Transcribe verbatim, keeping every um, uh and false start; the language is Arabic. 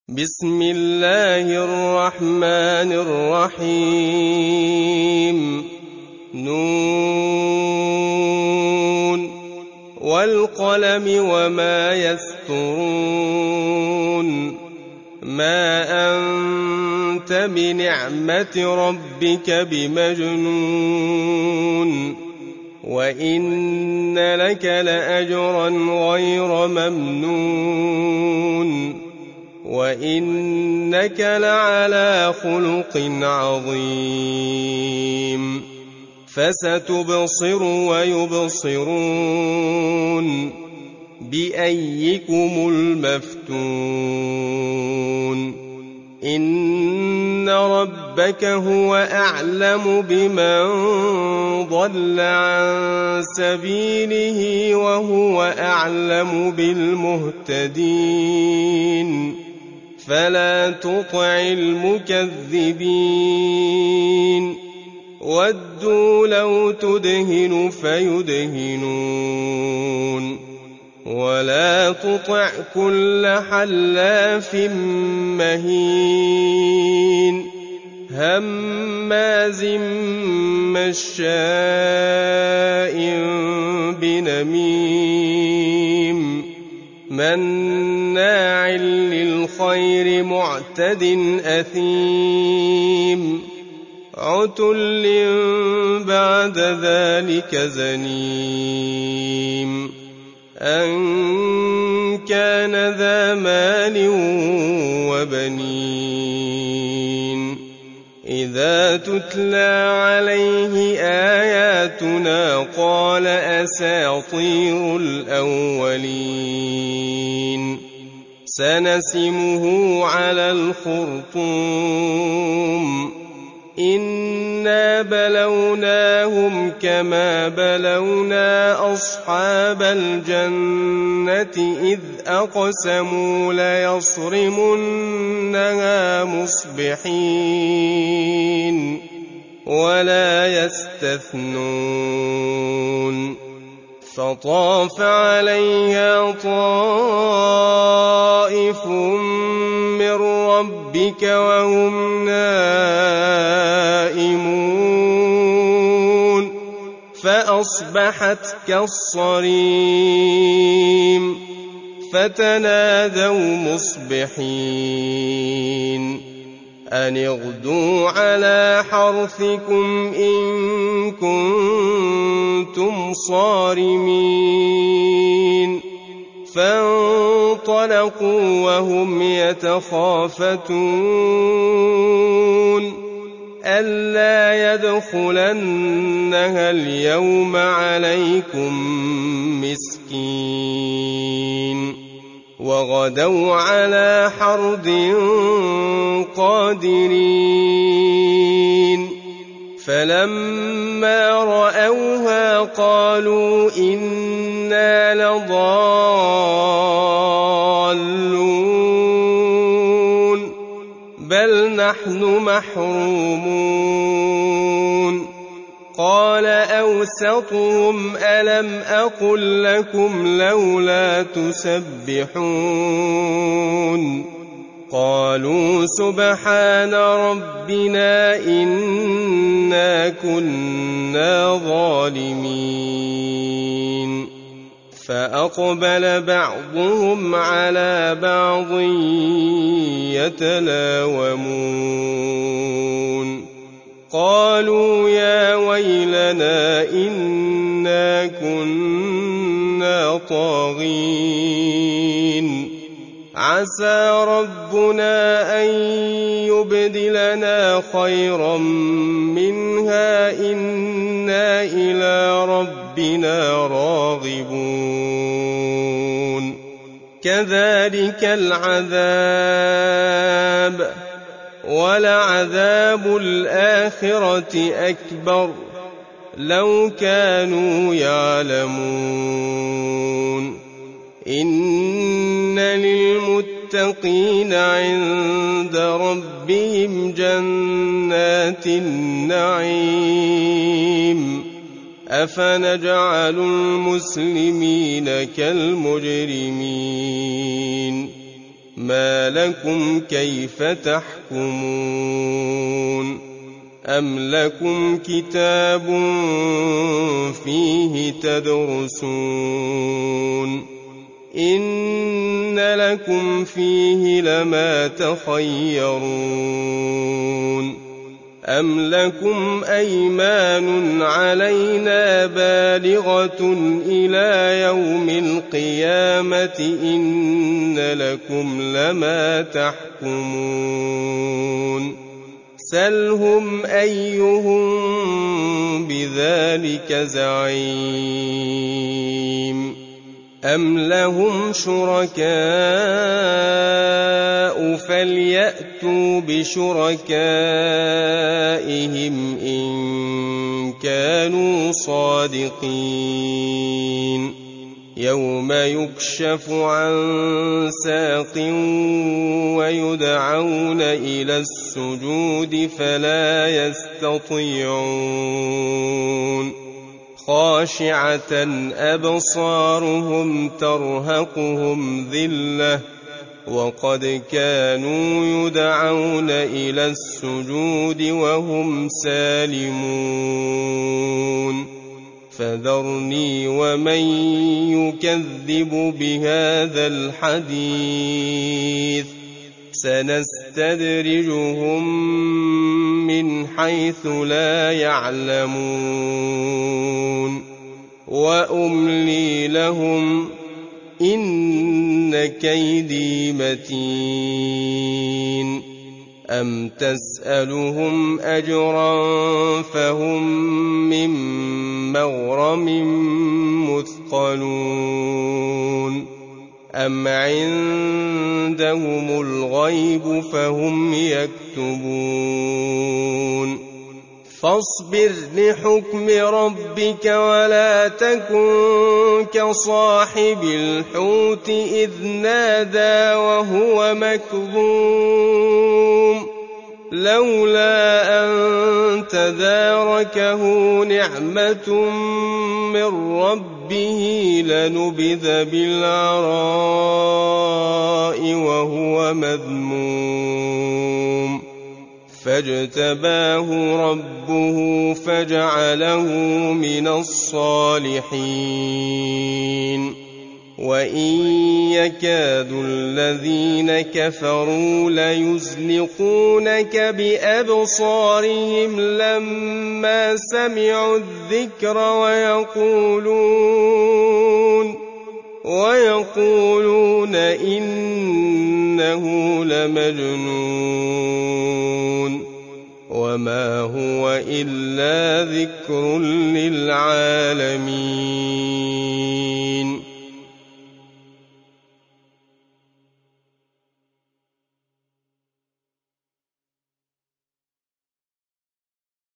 بسم الله الرحمن الرحيم نون والقلم وما يسطرون ما أنت بنعمة ربك بمجنون وإن لك لأجرا غير ممنون وإنك لعلى خلق عظيم فستبصر ويبصرون بأيكم المفتون إن ربك هو أعلم بمن ضل عن سبيله وهو أعلم بالمهتدين فلا تطع المكذبين ودوا لو تدهن فيدهنون ولا تطع كل حلاف مهين هماز مشاء بنميم مناع للخير معتد أثيم عتل بعد ذلك زنيم أن كان ذا مال وبنين إذا تتلى عليه آياتنا قال أساطير الأولين سنسمه على الخرطوم إنا بلوناهم كما بلونا أصحاب الجنة إذ أقسموا ليصرمنها مصبحين ولا يستثنون فطاف عليها طائف من ربك وهم نائمون فأصبحت كالصريم فتنادوا مصبحين أن اغدوا على حرثكم إن كنتم صارمين فانطلقوا وهم يتخافتون ألا يدخلنها اليوم عليكم مسكين وغدوا على حرد قادرين فلما رأوها قالوا إنا لضالون بل نحن محرومون قال أوسطهم ألم أقل لكم لولا تسبحون قالوا سبحان ربنا إنا كنا ظالمين فأقبل بعضهم على بعض يتلاومون قالوا يا ويلنا إنا كنا طاغين عسى ربنا أن يبدلنا خيرا منها إنا إلى ربنا راغبون كذلك العذاب ولعذاب الآخرة أكبر لو كانوا يعلمون إن للمتقين عند ربهم جنات النعيم أفنجعل المسلمين كالمجرمين ما لكم كيف تحكمون أم لكم كتاب فيه تدرسون إن لكم فيه لما تخيرون أم لكم أيمان علينا بالغة إلى يوم القيامة إن لكم لما تحكمون سلهم أيهم بذلك زعيم أم لهم شركاء فليأتوا بشركائهم إن كانوا صادقين يوم يكشف عن ساق ويدعون إلى السجود فلا يستطيعون خاشعة أبصارهم ترهقهم ذلة وقد كانوا يدعون إلى السجود وهم سالمون فذرني ومن يكذب بهذا الحديث سنستدرجهم من حيث لا يعلمون وأملي لهم إن كيدي متين أم تسألهم أجرا فهم من مغرم مثقلون أم عندهم الغيب فهم يكتبون فاصبر لحكم ربك ولا تكن كصاحب الحوت إذ نادى وهو مكظوم لولا أن تداركه نعمة من ربه لنبذ بالعراء وهو مذموم فاجتباه ربه فجعله من الصالحين وإن يكاد الذين كفروا ليزلقونك بأبصارهم لما سمعوا الذكر ويقولون ويقولون إنه لمجنون وما هو إلا ذكر للعالمين